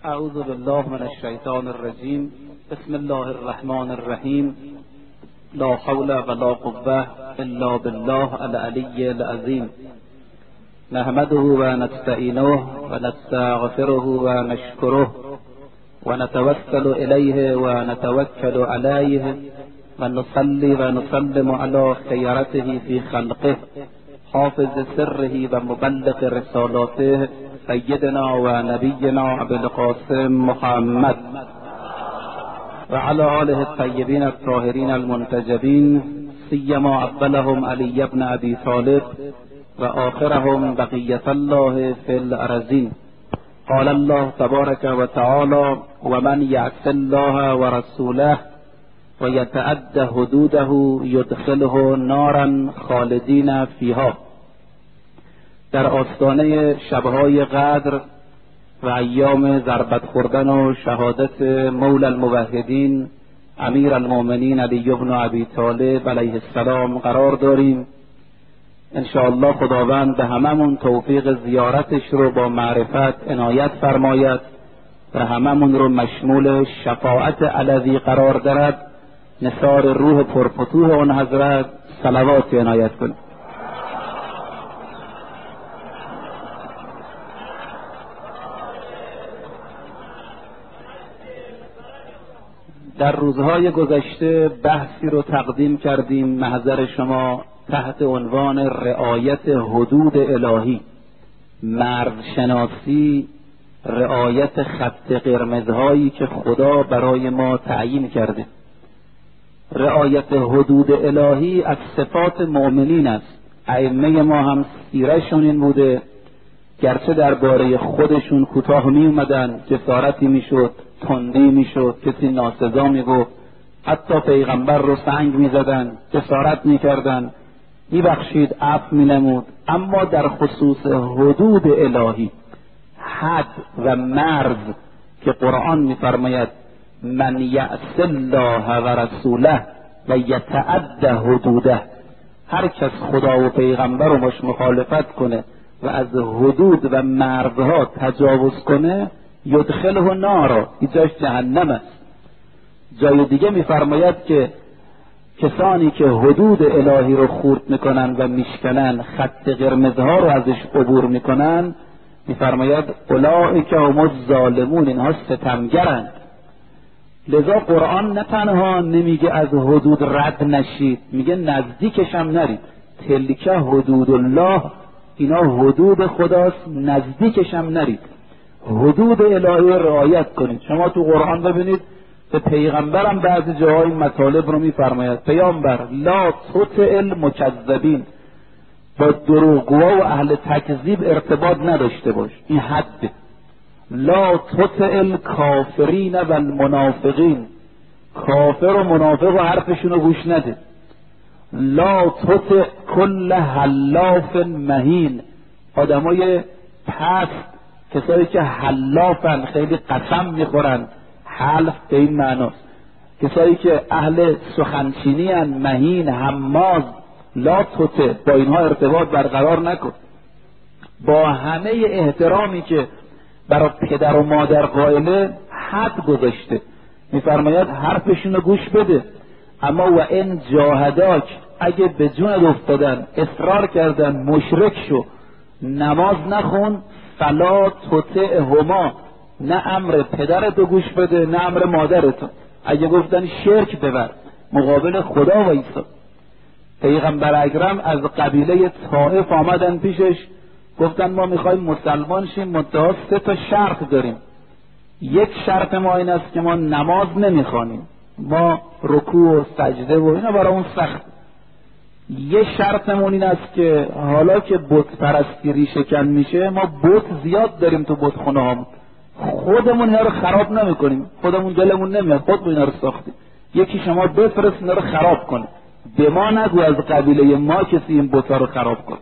اعوذ بالله من الشیطان الرجیم. بسم الله الرحمن الرحیم. لا حول ولا قوة الا بالله العلی العظیم. نحمده و نستعینه و نستغفره و نشکره و نتوسل الیه و نتوکل علیه و نصلی و نسلم علی خیرته فی خلقه حافظ سره و مبلغ رسالاته سیدنا و نبینا ابوالقاسم محمد و علی آله الطیبین الطاهرین المنتجبین، سیما اولهم علی بن ابی طالب و آخرهم بقیة الله فی الارضین. قال الله تبارک و تعالی: و من یعص الله و رسوله و یتعد حدوده یدخله نارا خالدین فیها. در آستانه شبهای قدر و ایام ضربت خوردن و شهادت مولا الموحدین امیر المؤمنین علی بن ابی طالب علیه السلام قرار داریم. انشاءالله خداوند به هممون توفیق زیارتش رو با معرفت عنایت فرماید و هممون رو مشمول شفاعت علوی قرار دارد. نثار روح پرفتوح آن حضرت صلوات عنایت کنید. در روزهای گذشته بحثی رو تقدیم کردیم محضر شما تحت عنوان رعایت حدود الهی، مرزشناسی، رعایت خط قرمزهایی که خدا برای ما تعیین کرده. رعایت حدود الهی از صفات مؤمنین است. ائمه ما هم سیرهشون این بوده، گرچه درباره خودشون کوتاه می اومدن، جسارتی میشد، تندی میشد، کسی ناسزا میگفت، حتی پیغمبر رو سنگ میزدن، جسارت میکردن، میبخشید، عفو مینمود. اما در خصوص حدود الهی، حد و مرز که قرآن میفرماید من یعص الله و رسوله و یتعد حدوده، هر کس خدا و پیغمبر رو مخالفت کنه و از حدود و مرزها تجاوز کنه، یدخله نارا، اینجاش جهنم است. جای دیگه میفرماید که کسانی که حدود الهی رو خورد میکنن و میشکنن، خط قرمزها رو ازش عبور میکنن، میفرماید اولئک هم الظالمون، اینها ستمگرند. لذا قرآن نه تنها نمیگه از حدود رد نشید، میگه نزدیکش هم نرید. تلک حدود الله، اینا حدود خداست، نزدیکش هم نرید. حدود الهی رعایت کنید. شما تو قرآن ببینید به پیغمبرم بعضی جاهای مطالب رو میفرماید. پیامبر لا تطع المکذبین، با دروغگوها و اهل تکذیب ارتباط نداشته باش، این حد. لا تطع الکافرین و المنافقین، کافر و منافق و حرفشون رو گوش نده. لا تطع کل حلاف مهین، آدمای پست، کسایی که حلافن، خیلی قسم میخورن، حلف به این معناست، کسایی که اهل سخنچینی ان، مهین، حماز. لا تطع، با اینها ارتباط برقرار نکن. با همه احترامی که برای پدر و مادر قائله، حد گذاشته. میفرماید حرفشون رو گوش بده، اما و ان جاهداک، اگه به جونت افتادن، اصرار کردن مشرک شو، نماز نخون، فلا تطعهما، نه امر پدرتو گوش بده نه امر مادرتو. اگه گفتن شرک ببر، مقابل خدا وایسا. پیغمبر اکرم از قبیله طائف آمدن پیشش، گفتن ما میخوایم مسلمان شیم، منتها 3 شرط داریم. یک شرط ما این است که ما نماز نمیخوانیم، ما رکوع و سجده و اینا برامون سخت. یه شرطمون این است که حالا که بت پرستی ریشه‌کن میشه، ما بت زیاد داریم تو بتخونه هامون، خودمون اینا رو خراب نمیکنیم، خودمون دلمون نمیاد، خودمون اینا رو ساختیم. یکی شما بفرست اینا رو خراب کنه، به ما نگو از قبیله ما کسی این بت‌ها رو خراب کن.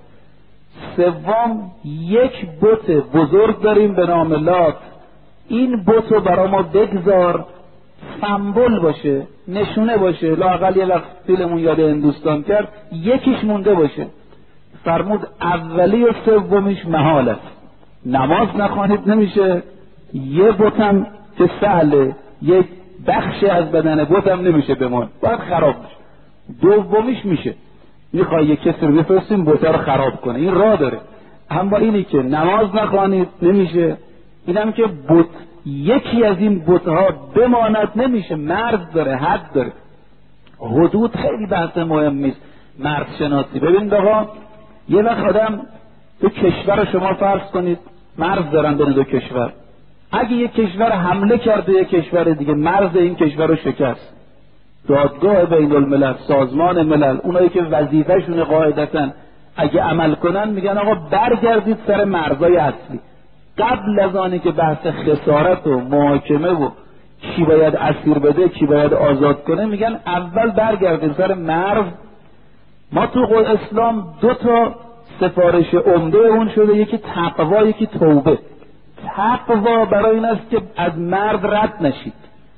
سوم، یک بت بزرگ داریم به نام لات، این بت رو برای ما بگذار، سمبل باشه، نشونه باشه، لااقل یه وقت فیلمون یاد هندوستان کرد یکیش مونده باشه. فرمود اولی و سومیش محال است، نماز نخوانید نمیشه، یه بتم که سهله، یک بخشی از بدن بتم نمیشه بمان، باید خراب بشه. دومیش میشه میخوای یک کسی رو بفرستیم بتا رو خراب کنه، این راه داره. اما اینی که نماز نخوانید نمیشه، اینم که بت یکی از این بتها بماند نمیشه، مرز داره، حد داره. حدود خیلی بحث مهمی است، مرز شناسی. ببینید آقا، یه وقت آدم دو کشور شما فرض کنید مرز دارن بین دو کشور، اگه یک کشور حمله کرده یک کشور دیگه، مرز این کشور رو شکست، دادگاه بین الملل، سازمان ملل، اونایی که وظیفه‌شون قاعدتاً اگه عمل کنن میگن آقا برگردید سر مرزای اصلی. قبل از آنی که بحث خسارت و محاکمه و کی باید اسیر بده کی باید آزاد کنه، میگن اول برگردید سر مرز. ما تو اسلام دو تا سفارش عمده اون شده، یکی تقوا یکی توبه. تقوا برای این است که از مرز رد نشید،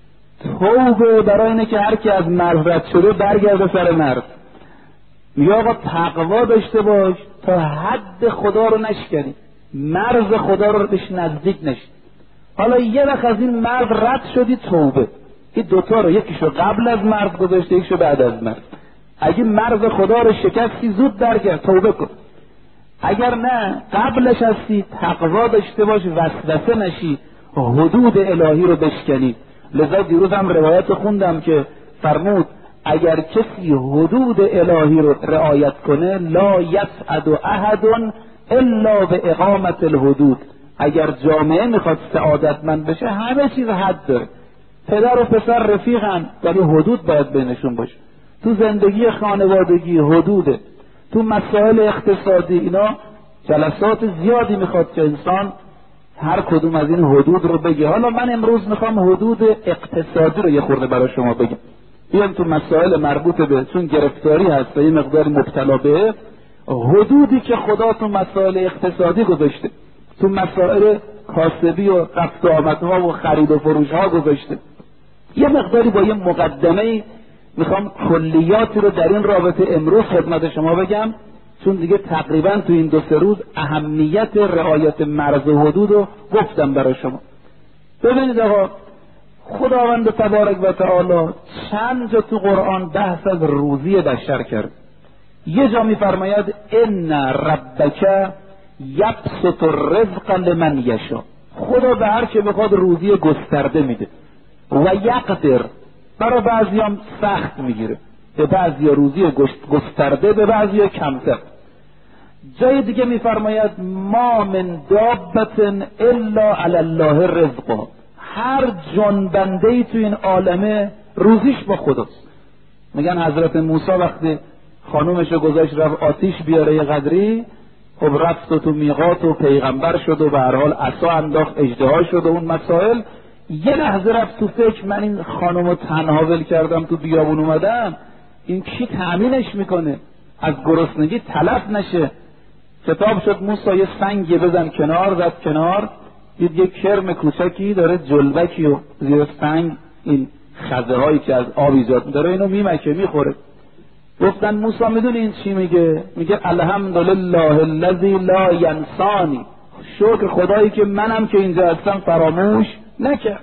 توبه برای اینه که هر کی از مرز رد شده برگرده سر مرز. میگه آقا تقوا داشته باش تا حد خدا رو نشکنی، مرز خدا رو بهش نزدیک نشید. حالا یه وقت از این مرز رد شدی، توبه. این دوتا رو یکیشو قبل از مرز گذاشته یکیشو بعد از مرز. اگه مرز خدا رو شکستی زود برگرد توبه کن، اگر نه قبلش هستی تقوا داشته باش، وسوسه نشی، حدود الهی رو بشکنی. لذا دیروز هم روایت خوندم که فرمود اگر کسی حدود الهی رو رعایت کنه لا یسعد احد الا به اقامت الحدود. اگر جامعه میخواد سعادتمند بشه همه چیز حد داره. پدر و پسر رفیقن ولی حدود باید بینشون باشه. تو زندگی خانوادگی حدوده، تو مسائل اقتصادی اینا جلسات زیادی میخواد که انسان هر کدوم از این حدود رو بگه. حالا من امروز میخوام حدود اقتصادی رو یه خورده برای شما بگم. بیان تو مسائل مربوط به، چون گرفتاری هست و یه مقدار مبتلا به، حدودی که خدا تو مسائل اقتصادی گذاشته، تو مسائل کاسبی و رفت و آمدها و خرید و فروش ها گذاشته. یه مقداری با یه مقدمه میخوام کلیاتی رو در این رابطه امروز خدمت شما بگم، چون دیگه تقریبا تو این دو سه روز اهمیت رعایت مرز و حدود رو گفتم برای شما. ببینید آقا، خداوند تبارک و تعالی چند جا تو قرآن بحث از روزی بشر کرد. یه جا میفرماید ان ربک یبسط الرزق لمن یشاء، خدا به هر که بخواد روزی گسترده میده، و یقدر، برای بعضی هم سخت میگیره، به بعضی روزی گسترده به بعضی کمتر. جای دیگه میفرماید ما من دابت الا علی الله رزقها، هر جنبنده‌ای تو این عالمه روزیش با خداست. میگن حضرت موسی وقتی خانومشو گذاشت رفت آتیش بیاره یه قدری، خب رفت و تو میقات و پیغمبر شد و به هر حال عصا انداخت اژدها شد و اون مسائل. یه لحظه رفت تو فکر من این خانومو تنها ول کردم تو بیابون اومدم، این کی تأمینش میکنه از گرسنگی تلف نشه. خطاب شد موسی یه سنگی بزن کنار، زد کنار، دید یک کرم کوچکی داره جلبکی و زیر سنگ این خزه هایی که از آب ایجاد داره اینو میمکه میخوره. گفتن موسی میدونی این چی میگه؟ میگه الحمدلله الذی لا ینسانی، شکر خدایی که منم که اینجا هستم فراموش نکرد.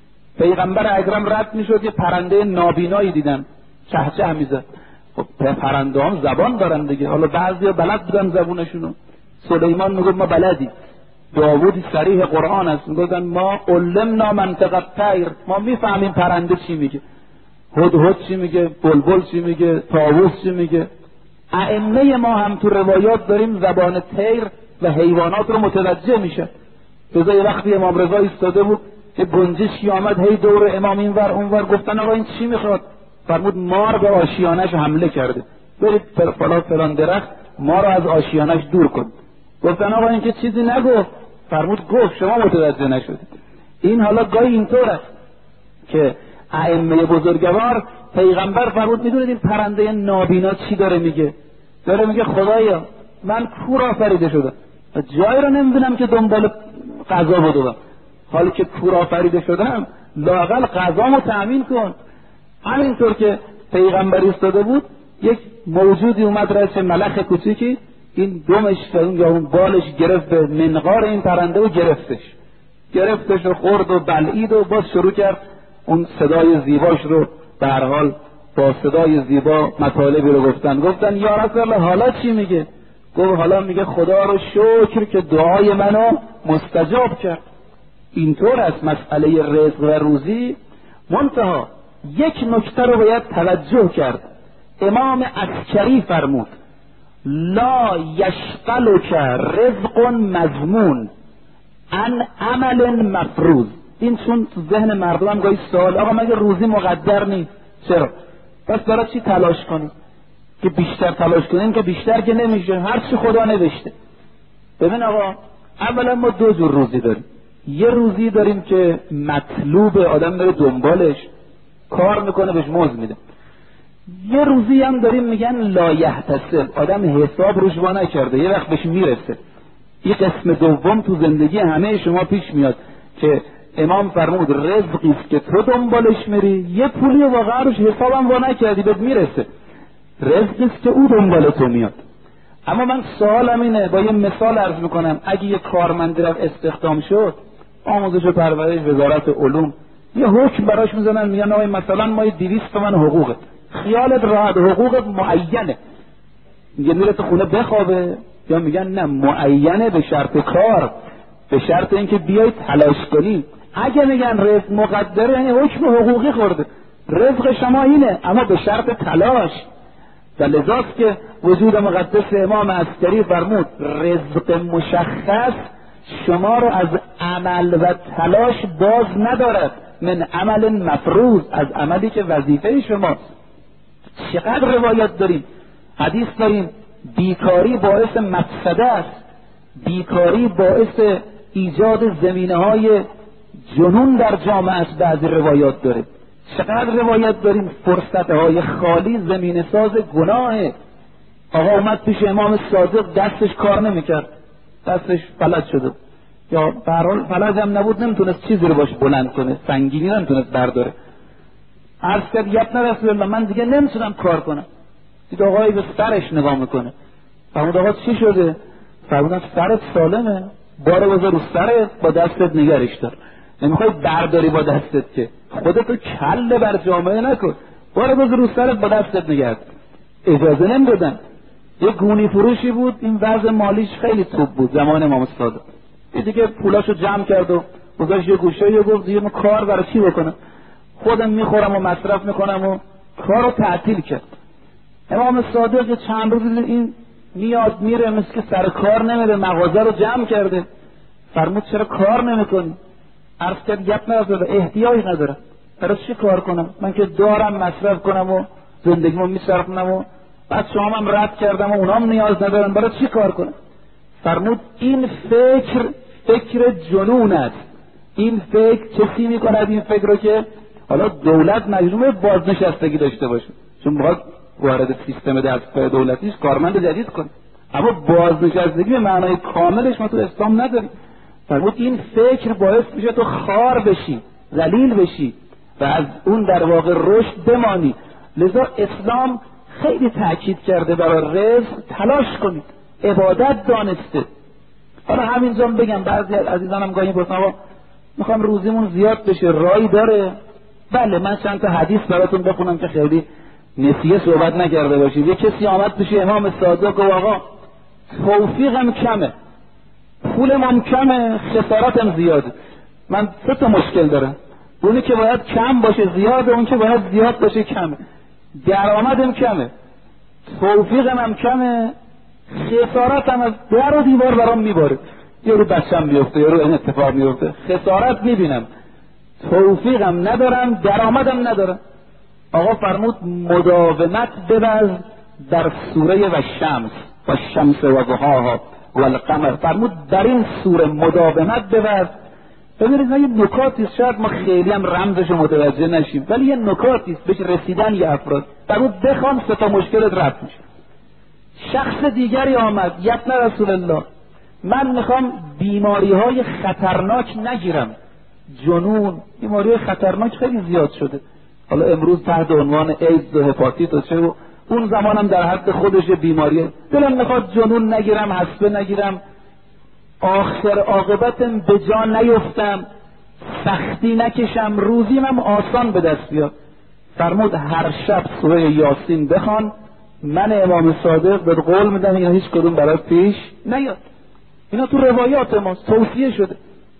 پیغمبر اکرم رد میشد یه پرنده نابینایی دیدن چهچه میزد. خب پرنده هم زبان دارن دیگه، حالا بعضیا بلد بودن زبونشونو. سلیمان میگه ما بلدی، داوود صریح قرآن است میگن ما علمنا منطق الطیر، ما میفهمیم پرنده چی میگه، هدهد چی میگه، بلبل چی میگه، طاووس چی میگه. ائمه ما هم تو روایات داریم زبان طیر و حیوانات رو متوجه میشه. بذار یه وقتی امام رضا ایستاده بود یه گنجشکی آمد هی دور امام اینور اونور، گفتن آقا این چی میخواد؟ فرمود مار به آشیانش حمله کرده، برید فلان درخت ما رو از آشیانش دور کن. گفتن آقا این که چیزی نگفت. فرمود گفت شما متوجه نشدید. این حالا گاهی اینطور است که ائمه بزرگوار، پیغمبر فرمود میدونید این پرنده نابینا چی داره میگه؟ داره میگه خدایا من کور آفریده شدم، جایی رو نمیبینم که دنبال غذا بدوم، حالی که کور آفریده شدم لااقل غذامو تأمین کن. همینطور که پیغمبر ایستاده بود یک موجودی اومد رأس ملخ کوچیکی، این دمش یا اون بالش گرفت به منقار این پرنده و گرفتش گرفتش و خورد و بلعید و باز شروع کرد اون صدای زیباش رو به هر حال با صدای زیبا مطالبی رو گفتن یا رسول الله حالا چی میگه؟ گفت حالا میگه خدا رو شکر که دعای منو مستجاب کرد. اینطور است مسئله رزق و روزی. منتها یک نکته رو باید توجه کرد. امام عسکری فرمود لا یشغلک رزق مضمون عن عمل مفروض. این چون تو ذهن مردم هم گاهی سوال آقا مگه روزی مقدر نیست؟ چرا؟ پس برای چی تلاش کنیم؟ که بیشتر تلاش کنیم که بیشتر که نمیشه، هر چی خدا نوشته. ببین آقا اولا ما دو جور روزی داریم. یه روزی داریم که مطلوب آدم میره دنبالش کار میکنه بهش مزد میده. یه روزی هم داریم میگن لا یحتسب، آدم حساب روش وا نکرده یه وقت بهش میرسه. این قسم دوم تو زندگی همه شما پیش میاد که امام فرمود رزقی است که تو دنبالش میری، یه پولی واقعا روش حسابم وا نکردی بهت میرسه. رزقی است که او دنبال تو میاد. اما من سوالم اینه، با یه مثال عرض میکنم، اگه یه کارمندی رو استخدام شد، آموزش و پرورش وزارت علوم یه حکم براش میزنن میگن آقا مثلا ما 200 تومن حقوقت، خیالت راحت، حقوقت معینه، میگه میره تو خونه بخوابه، یا میگن نه معینه به شرط کار، به شرط اینکه بیای تلاش کنی. اگه میگن رزق مقدره یعنی حکم حقوقی خورده، رزق شما اینه اما به شرط تلاش. و لذاست که وجود مقدس امام عسکری فرمود رزق مشخص شما رو از عمل و تلاش باز ندارد، من عمل مفروض، از عملی که وظیفه شماست. چقدر روایت داریم، حدیث داریم بیکاری باعث مفسده است، بیکاری باعث ایجاد زمینه‌های جنون در جامعه است. بعضی روایات داره. چقدر روایت داریم فرصتهای خالی زمین ساز گناهه. آقا اومد پیش امام صادق دستش کار نمیکرد، دستش فلج شده، یا به هر حال فلج هم نبود، نمیتونست چیزی رو باش بلند کنه، سنگینی نمیتونست برداره. عرض کرد یا رسول الله من دیگه نمیتونم کار کنم. دید آقایی به سرش نگاه میکنه، فرمود آقا چی شده؟ فرمودن سرت سالمه، باره بذار رو سرت، با دستت نگرش دار، نمیخوای برداری با دستت که خودتو کله بر جامعه نکن، باره بذار رو سرت با دستت نگرد. اجازه نمیدادن. یه گونی فروشی بود، این وضع مالیش خیلی توپ بود زمان امام صادق، دیگه پولاشو جمع کرد و گذاشت یه گوشه، یه گفت دیگه من کار برای چی بکنم، خودم میخورم و مصرف میکنم و کارو تعطیل کرد. امام صادق چند روز این میاد میره مثل که سر کار نمیره، مغازه رو جمع کرده. فرمود چرا کار نمیکنی؟ عرض کرد گپ نداره، احتیاج نداره، برای چی کار کنم؟ من که دارم مصرف کنم و زندگیمو میصرفونم و بعد شما هم رد کردم و اونام نیاز ندارن، برای چی کار کنم؟ فرمود این فکر جنون است. این فکر کسی میکند این فکر رو که حالا دولت مجبور بازنشستگی داشته باشه، چون باید وارد سیستم دستگاه دولتیش کارمند جدید کنه، اما بازنشستگی به معنای کاملش ما تو اسلام نداریم. فرمود این فکر باعث میشه تو خار بشی، ذلیل بشی و از اون در واقع رشد بمانی. لذا اسلام خیلی تاکید کرده برای رزق تلاش کنید، عبادت دانسته. حالا همینجا بگم بعضی از عزیزانم گاهی میپرسن میخوام روزیمون زیاد بشه، رایی داره؟ بله، من چند تا حدیث براتون بخونم که خیلی نسیه صحبت نکرده باشید. یه کسی آمد پیش امام صادق و آقا توفیقم کمه، پولم کمه، خسارتم زیاده، من 3 تا مشکل دارم، اونی که باید کم باشه زیاده، اون که باید زیاد باشه کمه، درآمدم کمه، توفیقم هم کمه، خسارتم از در و دیوار برام میباره، یه رو بچم میفته، یه رو این اتفاق میفته، خسارت میبینم، توفیقم ندارم، درآمدم ندارم. آقا فرمود مداومت ببر در سوره و شمس و ضحاها و القمر. فرمود در این سوره مداومت ببر. ببینید یه نکاتی شاید ما خیلی هم رمزش متوجه نشیم، ولی یه نکاتی بهش رسیدن یه افراد. فرمود بخوان 3 تا مشکلت رفع میشه. شخص دیگری آمد، یبن رسول الله من میخوام بیماری های خطرناک نگیرم، جنون، بیماری خطرناک خیلی زیاد شده، حالا امروز تحت عنوان ایدز و هپاتیت و چه، و اون زمانم در حد خودش بیماریه، دلم میخواد جنون نگیرم، حسبه نگیرم، آخر عاقبتم به جا نیفتم، سختی نکشم، روزیم هم آسان به دست بیاد. فرمود هر شب سوره یاسین بخوان، من امام صادق به قول میدم اینا هیچ کدوم برات پیش نیاد. اینا تو روایات ماست، توصیه شده.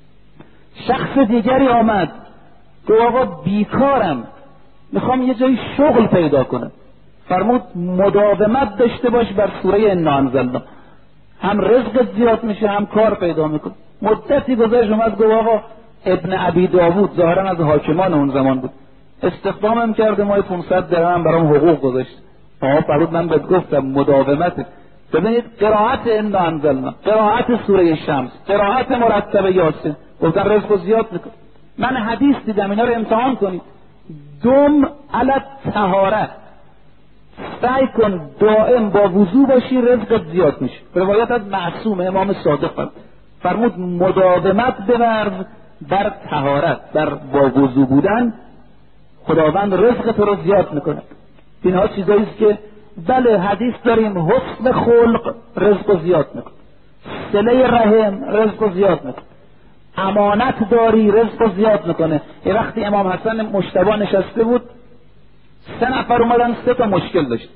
شخص دیگری آمد گفت آقا بیکارم، میخوام یه جایی شغل پیدا کنم. فرمود مداومت داشته باش بر سوره انا انزلنا، هم رزقت زیاد میشه هم کار پیدا میکنه. مدتی گذشت اومد گفت آقا ابن ابی داوود ظاهرا از حاکمان اون زمان بود، استخدامم کرده، مای 500 درهم برام حقوق گذاشت. فرمود من بهت گفتم مداومت. ببینید قرائت انا انزلنا، قرائت سوره شمس، قرائت مرتب یاسین، گفتن رزق زیاد میکنه. من حدیث دیدم، اینا رو امتحان کنید. دوم علی طهاره، سعی کن دائم با وضو باشی، رزقت زیاد میشه. روایت از معصوم امام صادق فرمود مداومت بورز بر طهارت، بر با وضو بودن، خداوند رزقت رو زیاد میکنه. اینها چیزایی است که بله حدیث داریم، حسن خلق رزق زیاد میکنه، صله رحم رزق زیاد میکنه، امانت داری رزق زیاد میکنه. یه وقتی امام حسن مجتبی نشسته بود، 3 نفر اومدن 3 تا مشکل داشت.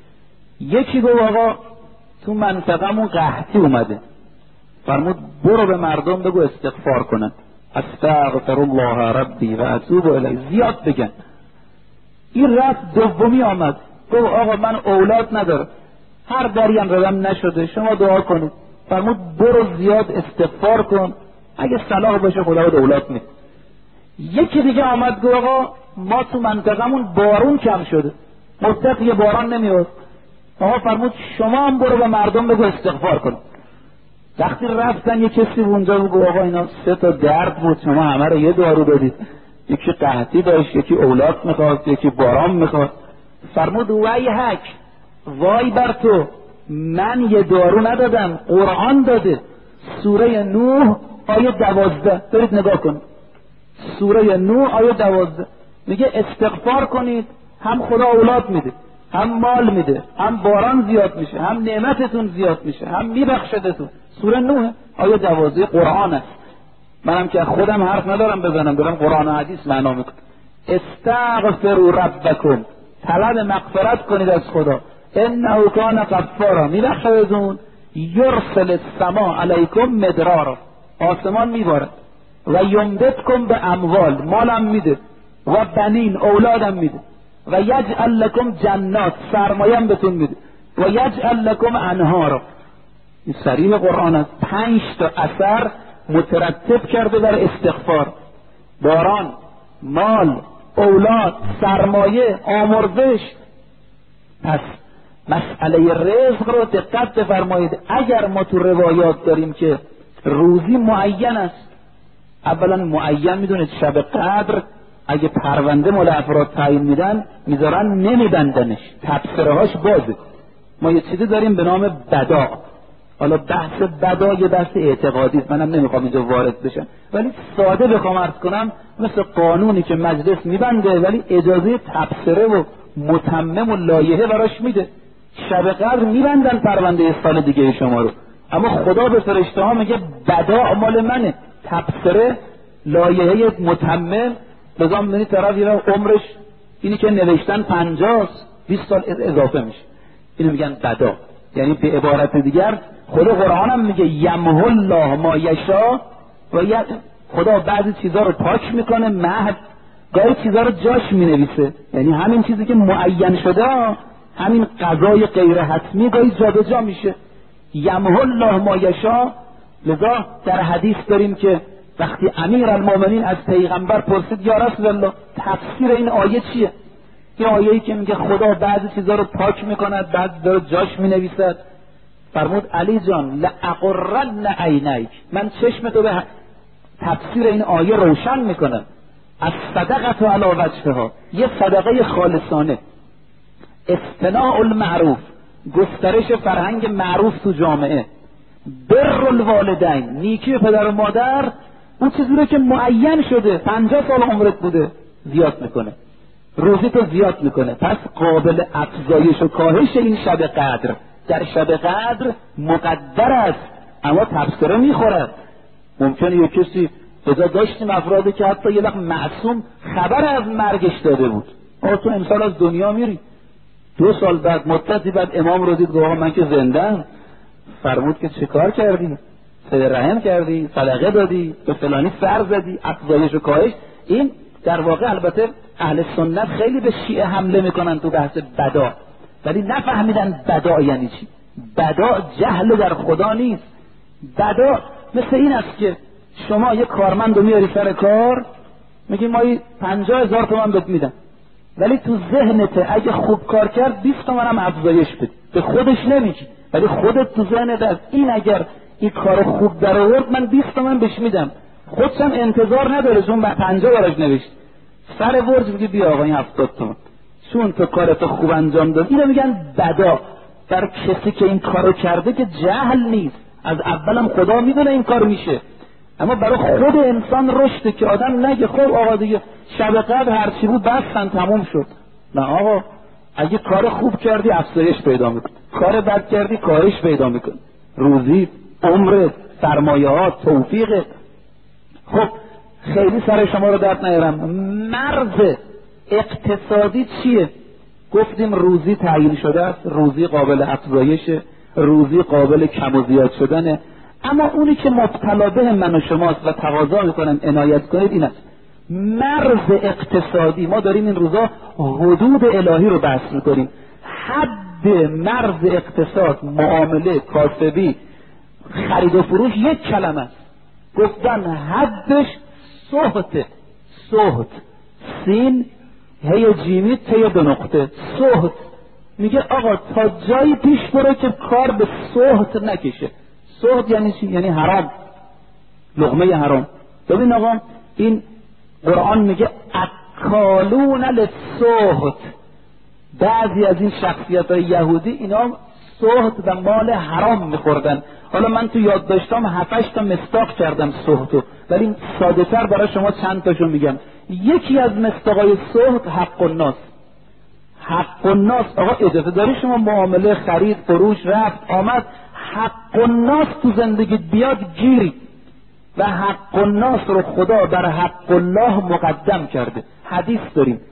یکی گفت آقا تو منطقمون قحطی اومده. فرمود برو به مردم بگو استغفار کنن، استغفر الله ربی و اتوب الیه، زیاد بگن. این رفت دومی آمد گفت آقا من اولاد ندارم، هر دری هم زدم نشده، شما دعا کنید. فرمود برو زیاد استغفار کن، اگه صلاح باشه خدا اولاد میده. یکی دیگه آمد گفت آقا ما تو منطقمون بارون کم شده، مدت یه باران نمیاد. آقا فرمود شما هم برو به مردم بگو استغفار کن. وقتی رفتن یه کسی اونجا بگو آقا اینا 3 تا درد بود، شما همه رو یه دارو دادید، یکی قحطی داشت، یکی اولاد میخواست، یکی باران میخواست. فرمود وای حک، وای بر تو، من یه دارو ندادم، قرآن داده. سوره نوح آیه 12 برید نگاه کن. سوره نوح آیه 12 میگه استغفار کنید، هم خدا اولاد میده، هم مال میده، هم باران زیاد میشه، هم نعمتتون زیاد میشه، هم میبخشدتون. سوره نوح آیه 12 قرآن است. منم که خودم حرف ندارم بزنم، دارم قرآن و حدیث معنا میکنم. استغفروا ربکم، طلب مغفرت کنید از خدا، انه کان غفارا، میبخشدتون، یرسل السماء علیکم مدرارا، آسمان میبارد، و یمددکم به اموال، مالم میده، و بنین، اولادم میده، و یجعل لکم جنات، سرمایم بهتون میده، و یجعل لکم انهارا. این صریح قرآن است. 5 تا اثر مترتب کرده بر استغفار: باران، مال، اولاد، سرمایه، آمرزش. پس مسئله رزق رو دقت بفرمایید. اگر ما تو روایات داریم که روزی معین است، اولا معین میدونید شب قدر اگه پرونده مال افراد تعیین میدن میذارن نمیبندنش، تبصره هاش بازه. ما یه چیزی داریم به نام بدا. حالا بحث بدا یه بحث اعتقادی است، منم نمیخوام اینجا وارد بشم، ولی ساده بخوام عرض کنم مثل قانونی که مجلس میبنده ولی اجازه تبصره و متمم و لایحه براش میده. شب قدر میبندن پرونده سال دیگه شما رو، اما خدا به فرشته ها میگه بدا مال منه، تبصره لایحه متمم. بزام میبینی طرف یه عمرش اینی که نوشتن 50 20 سال اضافه میشه، اینو میگن بدا. یعنی به عبارت دیگر خدا قرآن هم میگه یمحو الله ما یشاء و خدا بعضی چیزا رو پاک میکنه، محو، گاهی چیزا رو جاش مینویسه. یعنی همین چیزی که معین شده، همین قضای غیر حتمی گاهی جابجا میشه. یمحو الله ما یشاء. لذا در حدیث داریم که وقتی امیرالمومنین از پیغمبر پرسید یا رسول الله تفسیر این آیه چیه؟ این آیه‌ای که میگه خدا بعضی چیزا رو پاک میکند، بعضی چیزا رو جاش مینویسد. فرمود علی جان لأقرن عینیک، من چشم تو به تفسیر این آیه روشن میکنم. از صدقه علی وجهها، یه صدقه خالصانه، اصطناع المعروف، گسترش فرهنگ معروف تو جامعه، بر الوالدین، نیکی پدر و مادر، اون چیزی رو که معین شده 50 سال عمرت بوده زیاد میکنه، روزی تو زیاد میکنه. پس قابل افزایش و کاهش این شب قدر در شب قدر مقدر است اما تبصره میخورد. ممکنه یک کسی اذا داشتیم افرادی که حتی یه وقت معصوم خبر از مرگش داده بود، تو امسال از دنیا میری، 2 سال بعد مدتی بعد امام رو دید گفت من که زنده‌ام. فرمود که چه کار کردی؟ صله رحم کردی، صدقه دادی، به فلانی سر زدی، افزایش و کاهش. این در واقع البته اهل سنت خیلی به شیعه حمله میکنن تو بحث بدا، ولی نفهمیدن بدا یعنی چی. بدا جهل در خدا نیست. بدا مثل این است که شما یک کارمند رو میاری سر کار، میگی ما 50,000 تومان بهت میدم، ولی تو ذهنت اگه خوب کار کرد 20 تومن هم افزایش بده. به خودش نمیگی، ولی خودت تو ذهنت از این اگر این کار خوب در آورد من 20 تومن بهش میدم. خودش هم انتظار نداره، چون 50 براش نوشت، سر ورز میگه بیا آقا این 70 تومن، چون تو کارت خوب انجام داد. اینو میگن بدا. در کسی که این کارو کرده که جهل نیست، از اولم خدا میدونه این کار میشه، اما برای خود انسان رشده که آدم نگه خب آقا دیگه شب قدر هرچی بود بستن تموم شد. نه آقا، اگه کار خوب کردی افزایش پیدا میکنی، کار بد کردی کاهش پیدا میکنی. روزی، عمر، سرمایه‌ات، توفیق. خب خیلی سر شما رو درد نیارم، مرز اقتصادی چیه؟ گفتیم روزی تعیین شده است، روزی قابل افزایشه، روزی قابل کم و زیاد شدنه، اما اونی که مبتلا به من و شماست و تقاضا میکنم عنایت کنید این است مرز اقتصادی. ما داریم این روزا حدود الهی رو بحث میکنیم. حد مرز اقتصاد، معامله، کاسبی، خرید و فروش یک کلمه است. گفتن حدش سهت، سهت، سین هی جیمی ته 2 نقطه، سهت. میگه آقا تا جایی پیش برو که کار به سهت نکشه. سهت یعنی چی؟ یعنی حرام، لقمه حرام. ببین آقا این قرآن میگه اکالون للسهت. بعضی از این شخصیت‌های یهودی اینا سهت و مال حرام میخوردن. حالا من تو یاد داشتم 7-8 تا مصداق کردم سهتو، ولی ساده تر برای شما چند تاشو میگم. یکی از مصداقای سهت حق الناس. حق الناس آقا اجازه داری شما معامله، خرید، فروش، رفت آمد، حق الناس تو زندگی بیاد گیری. و حق الناس رو خدا بر حق الله مقدم کرده. حدیث داریم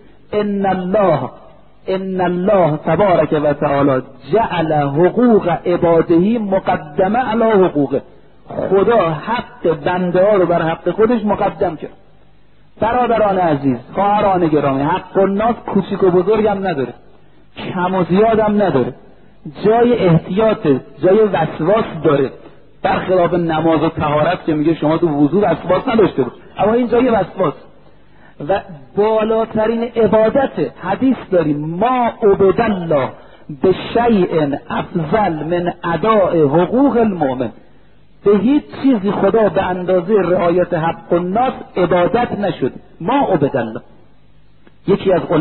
ان الله تبارک و تعالی جعل حقوق عباده مقدمه علی حقوقه. خدا حق بنده ها رو بر حق خودش مقدم کرد. برادران عزیز، خواهران گرامی، حق الناس کوچیک و بزرگ هم نداره، کم و زیاد هم نداره، جای احتیاط، جای وسواس داره. برخلاف نماز و طهارت که میگه شما تو وضو وسواس نداشته باش، اما این جای وسواس. و بالاترین عبادت حدیث داریم ما عبد الله به شیء افضل من اداء حقوق المؤمن. به هیچ چیزی خدا به اندازه رعایت حق الناس عبادت نشد. ما عبد الله. یکی از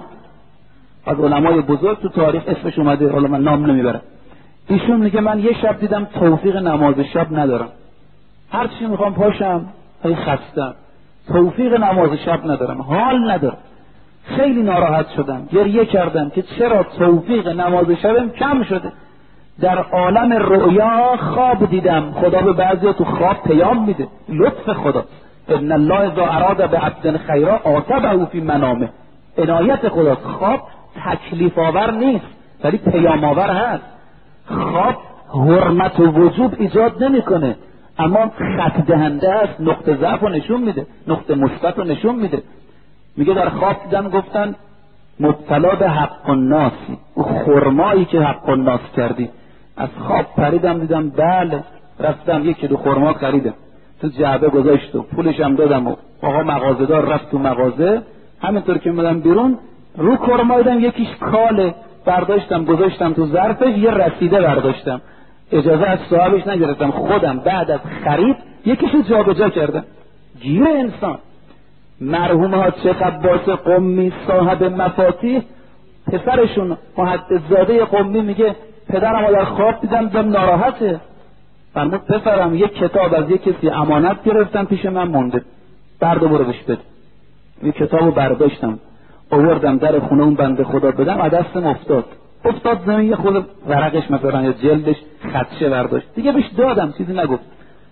علمای بزرگ تو تاریخ اسمش اومده، حالا من نام نمیبرم، ایشون میگه من یه شب دیدم توفیق نماز شب ندارم، هر چی میخوام پاشم خستم، توفیق نماز شب ندارم، حال ندارم، خیلی ناراحت شدم، گریه کردم که چرا توفیق نماز شبم کم شده. در عالم رؤیا خواب دیدم، خدا به بعضیا تو خواب پیام میده، لطف خدا. ان الله اذا اراد بعبد خیرا عاقبه فی منامه. عنایت خدا. خواب تکلیف آور نیست ولی پیام آور هست. خواب حرمت و وجوب ایجاد نمیکنه، اما خط دهنده است، نقطه ضعف رو نشون میده، نقطه مثبت رو نشون میده. میگه در خواب دیدم گفتن مبتلا به حق الناسی، او خرمایی که حق الناس کردی. از خواب پریدم دیدم بله، رفتم 1-2 خرما خریدم، تو جعبه گذاشت و پولشم دادم و آقا مغازه‌دار رفت تو مغازه، همینطور که میدم بیرون رو خرما دیدم یکیش کاله، برداشتم گذاشتم تو ظرفش، یه رسیده برداشتم، اجازه از صاحبش نگرفتم، خودم بعد از خرید یکیشو جابجا کردم. گیر انسان. مرحوم حاج عباس قمی صاحب مفاتیح، پسرشون محدث زاده قمی میگه پدرم در خواب دیدم ناراحته. فرمود پسرم یک کتاب از یک کسی امانت گرفتم پیش من مونده، بردا برو بهش بده. یک کتابو برداشتم آوردم در خونه اون بنده خدا بدم، از دستم افتاد. افتاد زمین، یه خود ورقش مثلا یا جلدش خدشه برداشت، دیگه بهش دادم، چیزی نگفت.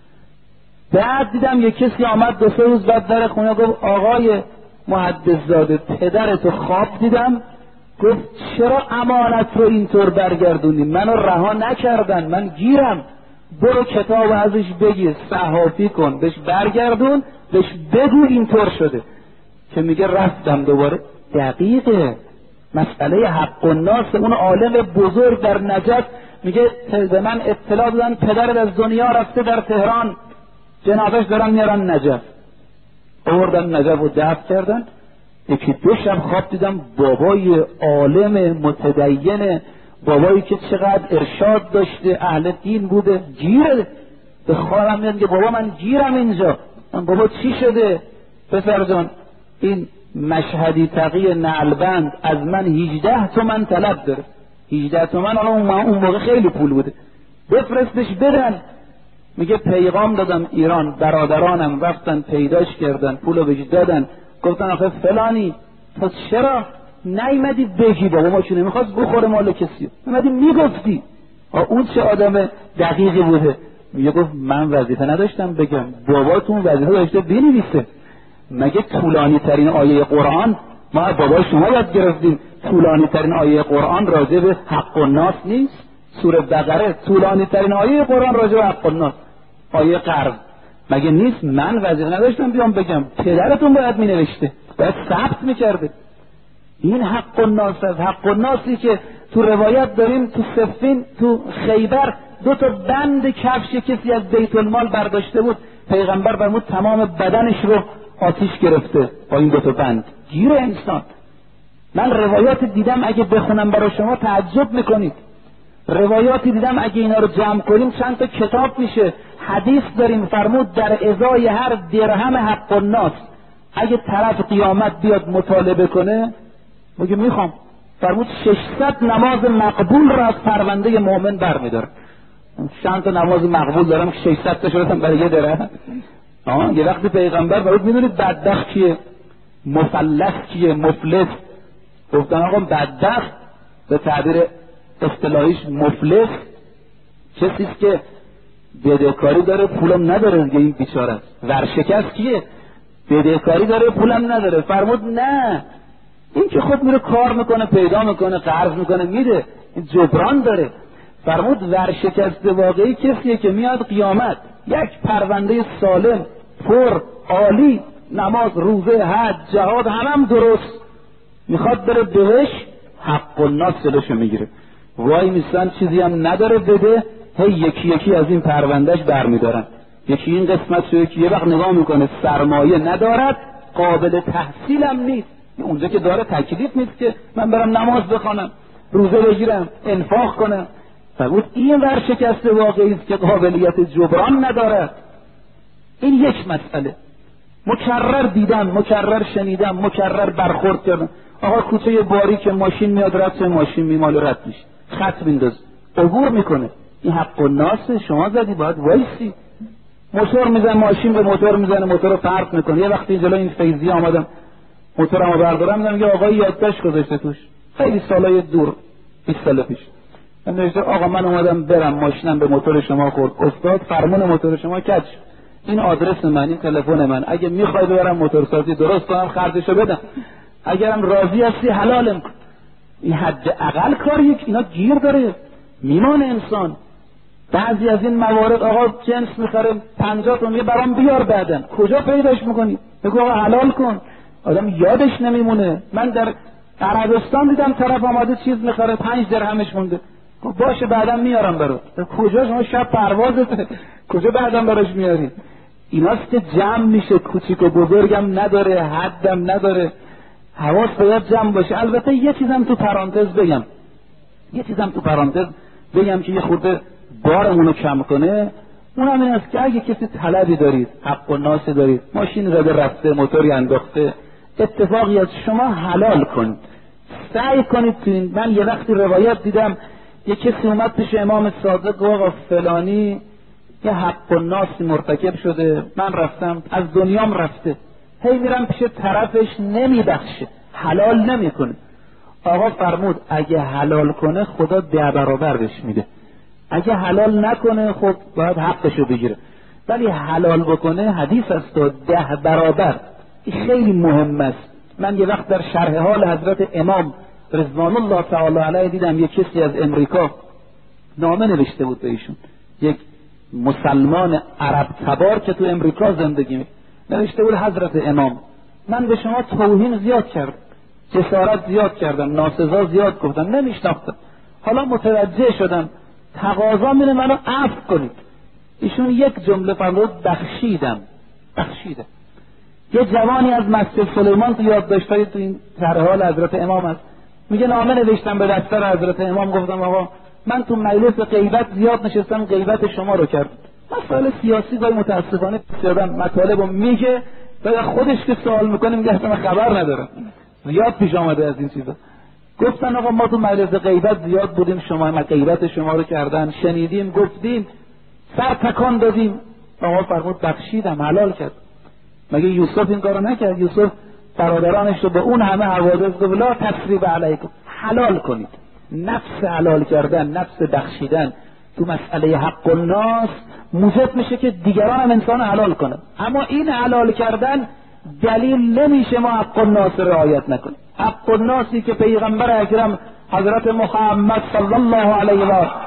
بعد دیدم یه کسی آمد 2-3 روز بعد در خونه، گفت آقای محدث زاده پدرتو خواب دیدم، گفت چرا امانت رو اینطور برگردوندی؟ منو رها نکردن، من گیرم، برو کتاب ازش بگیر، صحافی کن، بهش برگردون، بهش بگو اینطور شده. که میگه رفتم دوباره. دقیقه مسئله حق الناس. اون عالم بزرگ در نجف میگه به من اطلاع دادن پدرت از دنیا رفته در تهران، جنازش دارن میارن نجف. آوردن نجف و دفن کردن. 1-2 شب خواب دیدم بابای عالم متدین، بابایی که چقدر ارشاد داشته، اهل دین بوده، گیره. به خوابم میاد که بابا من گیرم اینجا. من بابا چی شده؟ پسر جان این مشهدی تقی نعلبند از من 18 تومن طلب داره. 18 تومن اون موقع خیلی پول بوده، بفرستش بدن. میگه پیغام دادم ایران، برادرانم رفتن پیداش کردن، پولو بهش دادن، گفتن آخه فلانی تو چرا نیومدی بگی بابا ما چونه میخواست بخوره مال کسی، اومدی میگفتی. اون چه آدم دقیقی بوده. میگه گفت من وظیفه نداشتم بگم، باباتون وظیفه داشته بنویسه. مگه طولانی ترین آیه قرآن ما بابای شما یاد گرفتیم؟ طولانی ترین آیه قرآن راجع به حق الناس نیست؟ سوره بقره طولانی ترین آیه قرآن راجع به حق الناس، آیه قرض مگه نیست؟ من وظیفه نداشتم بیام بگم، پدرتون باید می نوشته، باید ثبت می کرده. این حق الناس است. حق الناسی که تو روایت داریم تو صفین تو خیبر 2 بند کفش کسی از بیت المال برداشته بود، پیغمبر فرمود تمام بدنش رو آتیش گرفته با این 2 بند. گیر انسان. من روایات دیدم اگه بخونم برای شما تعجب میکنید. روایاتی دیدم اگه اینا رو جمع کنیم چند تا کتاب میشه. حدیث داریم فرمود در ازای هر درهم حق الناس، اگه طرف قیامت بیاد مطالبه کنه میگه میخوام، فرمود 600 نماز مقبول را از پرونده مؤمن برمیداره. چند تا نماز مقبول دارم که 600 تا شدن برای یه درهم. یه وقتی پیغمبر فرمود میدونید بدبخت کیه؟ مفلس کیه؟ مفلس. گفتن آقا بدبخت به تعبیر اصطلاحیش مفلس کسی است که بدهکاری داره پولم نداره دیگه، این بیچاره است. ورشکست کیه؟ بدهکاری داره پولم نداره. فرمود نه، این که خود میره کار میکنه، پیدا میکنه، قرض میکنه میده، این جبران داره. فرمود ورشکست واقعی کسیه که میاد قیامت یک پرونده سالم پر عالی، نماز روزه حج جهاد هم درست، میخواد بره بهش، حق الناس جلوشو میگیره. وای میسن چیزی هم نداره بده، هی یکی یکی از این پروندهش برمیدارن، یکی این قسمت شو، یکی یه وقت نگاه میکنه سرمایه ندارد، قابل تحصیل هم نیست. اونجا که داره تکلیف نیست که من برم نماز بخوانم، روزه بگیرم، انفاق کنم. فرمود این ورشکست واقعی است که قابلیت جبران ندارد. این یک مسئله. مکرر دیدم، مکرر شنیدم، مکرر برخورد کردم. آقا کوچه باریک ماشین میاد رد، ماشین میماله رد میشه، خط میندازه، عبور میکنه. این حق الناس شما زدی، باید وایسی. موتور میزنه، ماشین به موتور میزنه، موتور رو پرت میکنه. یه وقتی جلوی این فیضی آمدم موتورمو بردارم، دیدم یه آقای یادداشت گذاشته توش، خیلی سالای دور، 20 سال پیش. من نوشته آقا من اومدم برم ماشینم به موتور شما خورد، استاد فرمون موتور شما کج، این آدرس من، این تلفن من، اگه میخوای ببرم موتورسازی درست کنم خرجشو بدم، اگرم راضی هستی حلالم کن. این حد اقل کاریه که اینا گیر داره، میمانه انسان. بعضی از این موارد آقا جنس میخره 50 تومن برام بیار، بعدن کجا پیداش میکنی؟ بگو آقا حلال کن. آدم یادش نمیمونه. من در عربستان دیدم طرف آماده چیز میخره 5 درهمش مونده، باشه بعدم میارم برات. کجا شما شب پروازته، کجا بعدم براش میاری؟ ایناست که جمع میشه، کوچیک و بزرگم نداره، حدم نداره. حواس باید جمع باشه. البته یه چیزم تو پرانتز بگم که یه خورده بارمونو کم کنه. اونم این است که اگه کسی طلبی دارید، حق الناس دارید، ماشین زده رفته، موتوری انداخته، اتفاقی از شما حلال کنید، سعی کنید تو این. من یه وقتی روایت دیدم یه کسی اومد پیش امام صادق گفت آقا فلانی یه حق الناس مرتکب شده، من رفتم از دنیام رفته، هی میرم پیش طرفش نمیبخشه، حلال نمیکنه. آقا فرمود اگه حلال کنه خدا 10 برابر بهش میده، اگه حلال نکنه خب باید حقشو بگیره، ولی حلال بکنه حدیث است 10 برابر. این خیلی مهم است. من یه وقت در شرح حال حضرت امام رضوان الله تعالی علیه دیدم یک کسی از امریکا نامه نوشته بود به ایشون، یک مسلمان عرب تبار که تو امریکا زندگی می نوشته بود حضرت امام من به شما توهین زیاد کردم، جسارت زیاد کردم، ناسزا زیاد گفتم، نمیشناختم، حالا متوجه شدم، تقاضا میره منو عفو کنید. ایشون یک جمله فرمود بخشیدم. یه جوانی از مسجد سلیمان تو یادداشت‌های تو این شرح حال حضرت امام است، میگه نامه نوشتم به دفتر حضرت امام، گفتم آقا من تو مجلس غیبت زیاد نشستم، غیبت شما رو کردم، مسائل سیاسی گاهی متاسفانه شدم مطالبو میگه و خودش که سوال میکنه میگه اصلا خبر ندارم، زیاد پیش آمده از این چیزا. گفتن آقا ما تو مجلس غیبت زیاد بودیم، شما ما غیبت شما رو کردن، شنیدیم، گفتیم، سر تکان دادیم. آقا فرمود بخشیدم، حلال کرد. مگه یوسف این کارو نکرد؟ یوسف برادرانش رو به اون همه حوادث گفت لا تسریب علیکم، حلال کنید. نفس حلال کردن، نفس بخشیدن تو مسئله حق الناس موجب میشه که دیگران هم انسان حلال کنن، اما این حلال کردن دلیل نمیشه ما حق الناس رعایت نکنیم. حق الناسی که پیغمبر اکرم حضرت محمد صلی الله علیه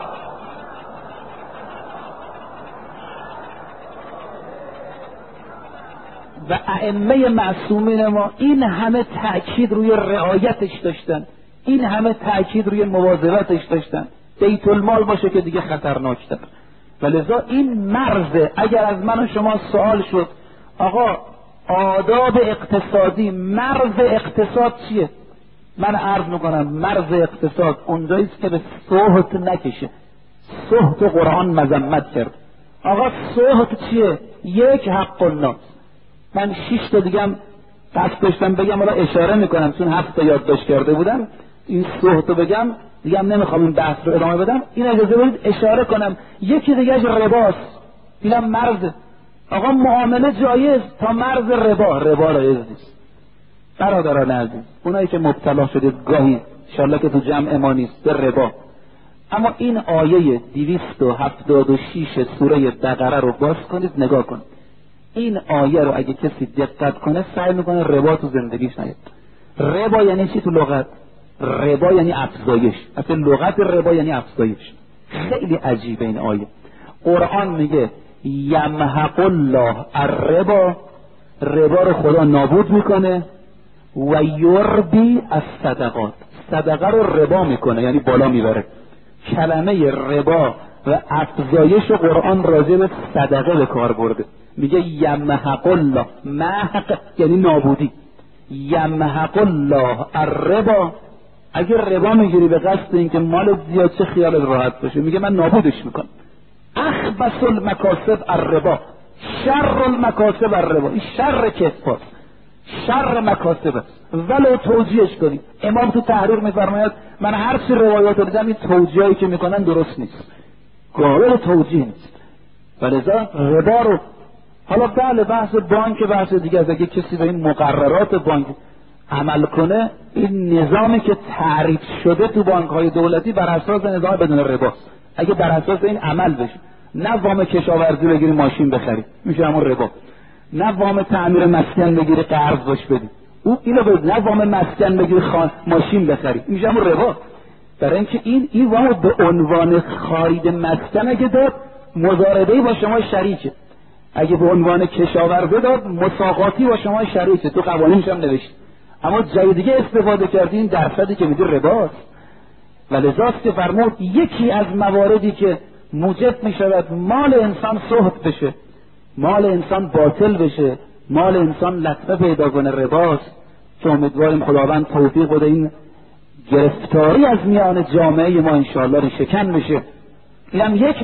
و ائمه معصومین ما این همه تأکید روی رعایتش داشتن، این همه تأکید روی مواظبتش داشتن، بیت المال باشه که دیگه خطرناکتر. ولذا این مرز، اگر از من و شما سوال شد آقا آداب اقتصادی، مرز اقتصاد چیه؟ من عرض میکنم مرز اقتصاد اونجاییست که به سهت نکشه. سهت قرآن مذمت کرد. آقا سهت چیه؟ یک حق الناس. من 6 تا دیگه هم قصد داشتم بگم، حالا اشاره میکنم چون 7 تا یادداشت کرده بودم، این سهت رو بگم دیگه هم نمیخوام این بحث رو ادامه بدم، این اجازه بدید اشاره کنم. یکی دیگه رباست، اینم مرز. آقا معامله جایز تا مرز ربا جایز نیست. برادران عزیز، اونایی که مبتلا شدید گاهی انشالله که تو جمع ما نیست به ربا، اما این آیه 276 سوره بقره رو باز کنید نگاه کنید. این آیه رو اگه کسی دقت کنه سعی میکنه ربا تو زندگیش نیاد. ربا یعنی چی تو لغت؟ ربا یعنی افزایش. اصلا لغت ربا یعنی افزایش. خیلی عجیبه این آیه. قرآن میگه یمحق الله الربا، ربا رو خدا نابود میکنه، و یربی الصدقات، صدقه رو ربا میکنه یعنی بالا میبره. کلمه ربا و افزایش قرآن راجع به صدقه به کار برده. میگه یمحق الله، محق یعنی نابودی، یمحق الله الربا. اگر ربا میگیری به قصد اینکه مال زیاد چه خیال راحت باشه، میگه من نابودش میکنم. اخبث المکاسب الربا، شر المکاسب الربا. این شر کسباست، شر مکاسب است. ولو توجیهش کنی، امام تو تحریر میفرماید من هر چی روایات رو دیدم این توجیهایی که میکنن درست نیست، قابل توجیه نیست. ولذا ربا رو، حالا بله بحث بانک بحث دیگه است، اگه کسی به این مقررات بانک عمل کنه، این نظامی که تعریف شده تو بانک های دولتی بر اساس نظام بدون رباست. اگه بر اساس این عمل بشه، نه وام کشاورزی بگیری ماشین بخری میشه همون ربا، نه وام تعمیر مسکن بگیری قرض باش بدی، او اینو بده، نه وام مسکن بگیری ماشین بخری میشه همون ربا. برای اینکه این وام به عنوان خرید مسکن اگه داد مضاربه‌ای با شما شریکه، اگه به عنوان کشاورزی داد مساقاتی با شما شریکه، تو قوانینش هم نوشته، اما جای دیگه استفاده کردی این درصدی که میدی رباست. ولذاست که فرمود یکی از مواردی که موجب میشود مال انسان سهت بشه، مال انسان باطل بشه، مال انسان لطمه پیدا کنه، رباست که امیدواریم خداوند توفیق بده این گرفتاری از میان جامعه ما انشاءالله ریشه‌کن بشه. اینم یک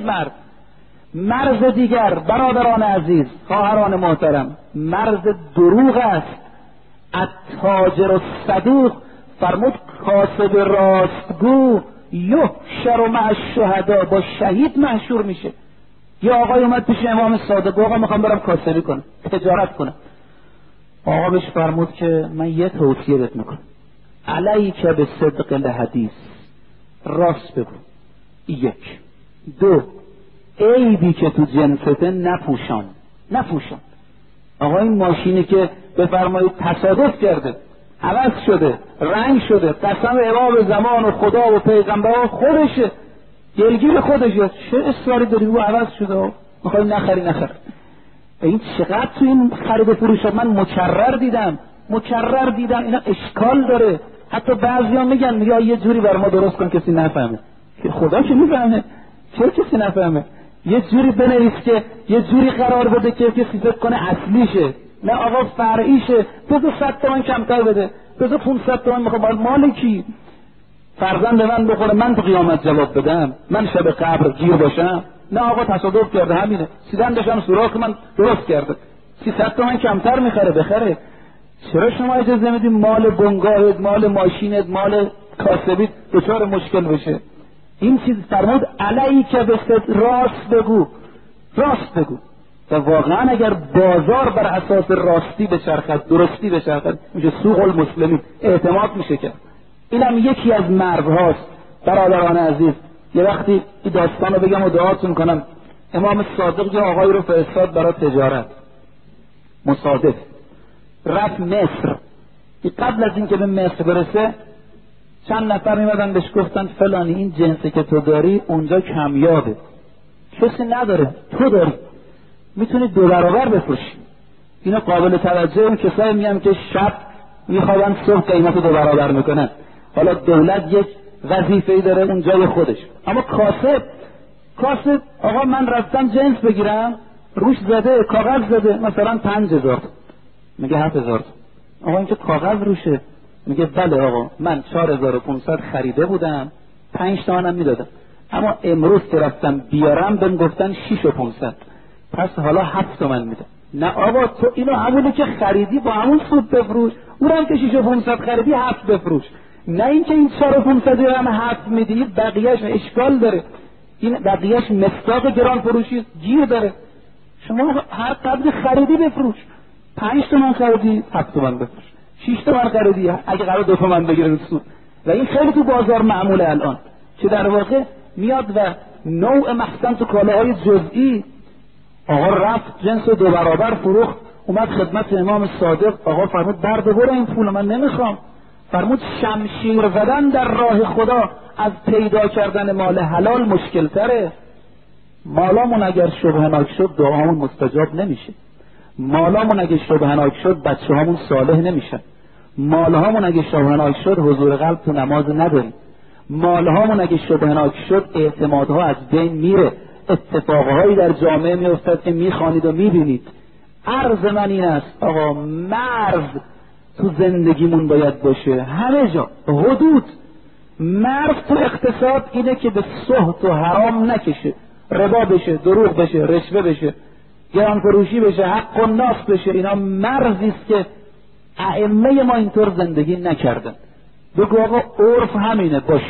مرز دیگر برادران عزیز، خواهران محترم، مرز دروغ است. التاجر الصدوق فرمود کاسب راستگو یحشر مع الشهدا، با شهید محشور میشه. یه آقای اومد پیش امام صادق، آقا میخوام برم کاسبی کنم، تجارت کنم. آقا بهش فرمود که من یه توصیه بهت میکنم، علیک به صدق الحدیث، راست بگو. 1. 2. عیبی که تو جنسته نپوشان. آقا این ماشینی که بفرمایید تصادف کرده، عوض شده، رنگ شده، قسم امام زمان و خدا و پیغمبر خودشه، دلگیر خودشه، چه اصراری داری رو عوض شده؟ میخوای نخری. این چقدر تو این خرید و فروشات من مکرر دیدم اینا اشکال داره. حتی بعضیا میگن یه جوری بر ما درست کن کسی نفهمه. که خدا که میفهمه، چرا کسی نفهمه؟ یه جوری بنویس که یه جوری قرار بده که کسی فکر کنه اصلیشه، نه آقا فرعیشه. بذار 100 تومن کمتر بده، بذار 500 تومن میخوام مال کی؟ فرزند من بخوره من تو قیامت جواب بدم؟ من شب قبر گیر باشم؟ نه آقا تصادف کرده همینه، سیدن داشتم سوراخ من درست کرده، 300 تومن کمتر میخره بخره. چرا شما اجازه میدید مال بنگاهت، مال ماشینت، مال کاسبیت دچار مشکل بشه؟ این چیز فرمود علیک به راست بگو. و واقعا اگر بازار بر اساس راستی بچرخد، درستی بچرخد، میشه سوق المسلمین، اعتماد میشه کرد. اینم یکی از مرزهاست. برادران عزیز، یه وقتی این داستان رو بگم و دعاتون کنم. امام صادق یه آقایی رو فرستاد برای تجارت، مصادف رفت مصر. قبل از اینکه به مصر برسه چند نفر میمدن بهش گفتن فلانی این جنسی که تو داری اونجا کمیابه، کسی نداره، تو داری، میتونی 2 برابر بفروشی. اینا قابل توجه. اون کسایی میگن که شب میخوابن صبح قیمت 2 برابر میکنن. حالا دولت یک وظیفه‌ای داره اون جای خودش. اما کاسب آقا من رفتم جنس بگیرم، روش زده کاغذ زده مثلا 5000، میگه 7000. آقا این که کاغذ روشه. میگه بله آقا من 4500 خریده بودم، 5 تومنم میدادم، اما امروز که رفتم بیارم بهم گفتن 6500، پس حالا 7 تومن میدم. نه آقا تو اینو همونی که خریدی با همون سود بفروش، اونم که 6500 خریدی 7 بفروش. نه اینکه این 4500 هم 7 میدی، بقیهش اشکال داره، این بقیهش مصداق گران فروشی گیر داره. شما هر قدر خریدی بفروش. 5 تومن خریدی 7 تومن بفروش، 6 تومن خریدی اگه قرار 2 تومن بگیره سود. و این خیلی تو بازار معموله الان، که در واقع میاد و نوع محسن تو کالاهای جزئی. آقا رفت جنس 2 برابر فروخت، اومد خدمت امام صادق. آقا فرمود ببر این پول من نمیخوام. فرمود شمشیر زدن در راه خدا از پیدا کردن مال حلال مشکل تره. مالامون اگر شبهناک شد دعامون مستجاب نمیشه. مالامون اگه شبهناک شد بچه هامون صالح نمیشن. مالهامون اگه شبهناک شد حضور قلب تو نماز نداریم. مالهامون اگه شبهناک شد اعتمادها از بین میره. اتفاقهایی در جامعه میافتد که میخوانید و میبینید. عرض من این است آقا، مرز تو زندگیمون باید باشه، همه جا حدود. مرز تو اقتصاد اینه که به سحت و حرام نکشه، ربا بشه، دروغ بشه، رشوه بشه، گران فروشی بشه، حق و ناس بشه. اینا مرزی است که ائمه ما اینطور زندگی نکردن. بگو آقا عرف همینه، باش،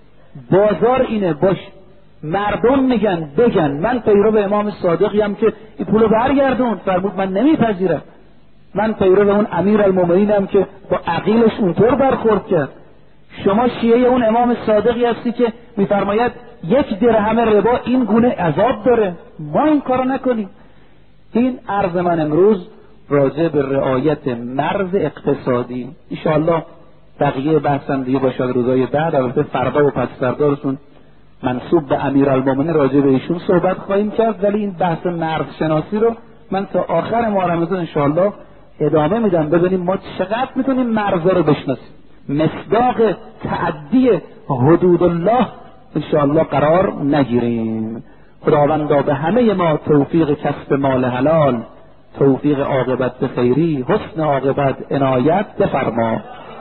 بازار اینه، باش، مردم میگن بگن. من پیرو امام صادقی ام که این پولو برگردون. فرمود من نمیپذیرم. من پیرو اون امیرالمومنینم که با عقیلش اونطور برخورد کرد. شما شیعه اون امام صادقی هستی که میفرماید 1 درهم ربا این گونه عذاب داره. ما این کارو نکنیم. این عرض من امروز راجع به رعایت مرز اقتصادی. انشاءالله بقیه بحثم دیگه باشد روزای بعد. البته فردا و پس فردارشون منصوب به امیرالمومنین راجع به ایشون صحبت خواهیم کرد، ولی این بحث مرز شناسی رو من تا آخر ماه رمضان انشاءالله ادامه میدم، ببینیم ما چقدر میتونیم مرزا رو بشناسیم. مصداق تعدی حدود الله انشاءالله قرار نگیریم. خداوندا به همه ما توفیق کسب مال حلال، توفیق عاقبت به خیری، حسن عاقبت عنایت بفرما.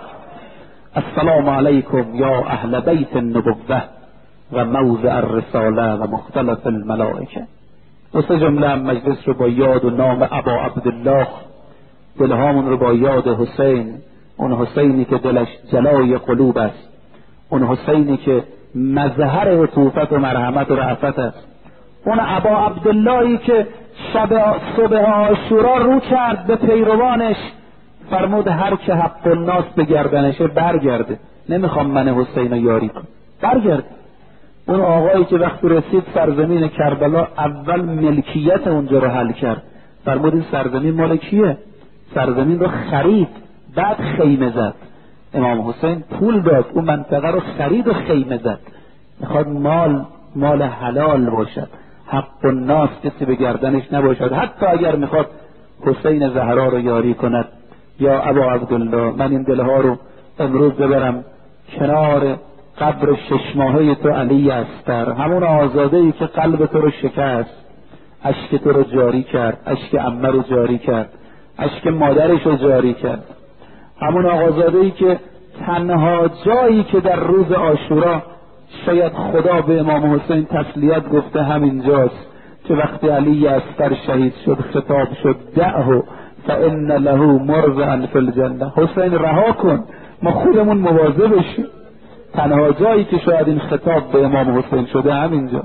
السلام علیکم یا اهل بیت النبوة و موضع الرساله و مختلف الملائکه. و 3 جمله مجلس رو با یاد و نام ابا عبدالله، دلهامون رو با یاد حسین، اون حسینی که دلش جلای قلوب است، اون حسینی که مظهر عطوفت و مرحمت و رأفت است، اون ابا عبداللهی که شب صبح عاشورا رو کرد به پیروانش فرمود هر که حق الناس به گردنشه برگرده، نمیخوام من حسین رو یاری کنم، برگرده. اون آقایی که وقتی رسید سرزمین کربلا اول ملکیت اونجا رو حل کرد، فرمود این سرزمین مال کیه؟ سرزمین رو خرید، بعد خیمه زد. امام حسین پول داد، اون منطقه رو خرید و خیمه زد. میخواد مال حلال باشد، حق الناس کسی به گردنش نباشد. حتی اگر میخواد حسین زهرا رو یاری کند، یا ابا عبدالله من این دلها رو امروز ببرم کنار قبر 6 ماهه تو علی اصغر، همون آزاده‌ای که قلب تو رو شکست، اشک تو رو جاری کرد، اشک عمه رو جاری کرد، اشک مادرش رو جاری کرد، همون آقازاده‌ای که تنها جایی که در روز عاشورا شاید خدا به امام حسین تسلیت گفته همینجاست که وقتی علی اصغر شهید شد خطاب شد دعه فان له مرضعا فی الجنه، حسین رها کن ما خودمون مواظب بشیم. تنها جایی که شاید این خطاب به امام حسین شده همینجا.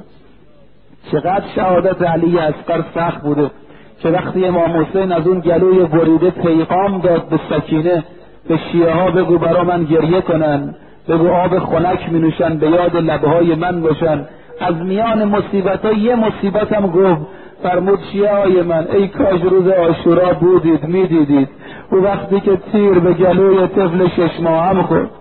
چقدر شهادت علی اصغر سخت بوده که وقتی امام حسین از اون گلوی بریده پیغام داد به سکینه، به شیعه ها بگو برا من گریه کنن، بگو آب خنک می نوشن به یاد لبهای من باشن، از میان مصیبت ها یه مصیبت هم گفت، فرمود شیعه های من ای کاش روز عاشورا بودید می دیدید و وقتی که تیر به گلوی طفل 6 ماه هم خورد،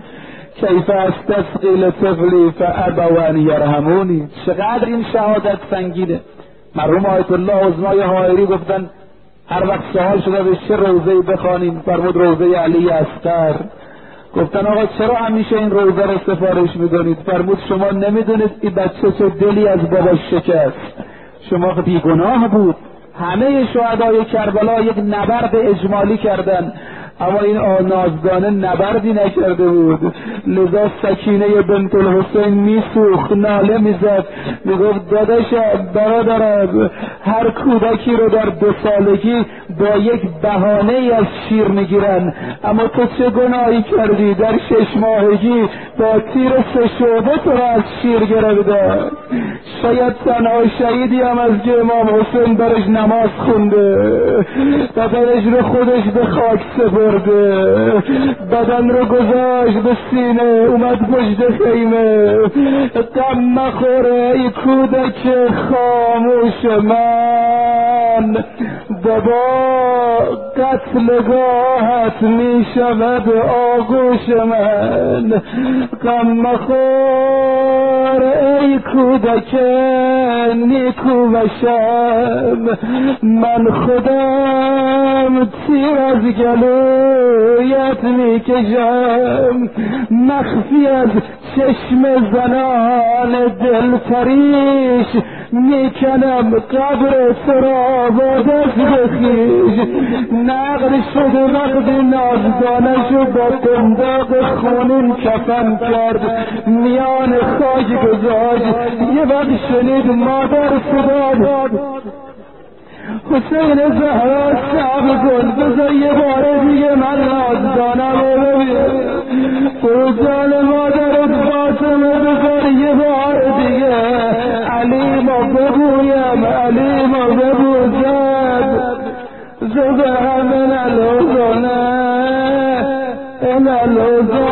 کیف استسقی لطفلی فابوا ان یرحمونی. چقدر این شهادت سنگینه. مرحوم آیت الله عظمای حائری گفتن هر وقت سوال شده به چه روضه‌ای بخوانیم، فرمود روضه علی اصغر. گفتن آقا چرا همیشه این روضه رو سفارش می‌کنید؟ فرمود شما نمیدونید این بچه چه دلی از باباش شکست، شما بیگناه بود. همه شهدای کربلا یک نبرد اجمالی کردن، اما این نازدانه نبردی نکرده بود. لذا سکینه بنت الحسین میسوخت، ناله میزد، میگفت داداشم برادرم، هر کودکی رو در 2 سالگی با یک بهانه ای از شیر میگیرن، اما تو چه گناهی کردی در 6 ماهگی با تیر 3 شعبه تو رو از شیر گرفته. شاید تنها شهیدی هم از که امام حسین برش نماز خونده، بدنش رو خودش به خاک سپرده، بدن رو گذاشت به سینه، اومد پشت خیمه. غم مخوره ای کودک خاموش من، بابا قتلگاهت می شود آغوش من. غم مخور ای کودک نیکو بشم، من خودم تیر از گلویت می کشم، مخفی از چشم زنان دلپریش میکنم قبر تو را با دست بخیش. نقل شده وقتی نازدانشو با قنداق خونین کفن کرد، میان خاک گذاشت. یه وقت شنید مادر صدا داد حسین زهرا صبر کن، بذار یه بار دیگه من نازدانم رو ببین، فرزان مادرت فاطمه بذار یه بار دیگه علی ما بگویم، علی ما بگو زد همه نلوزانه نلوزانه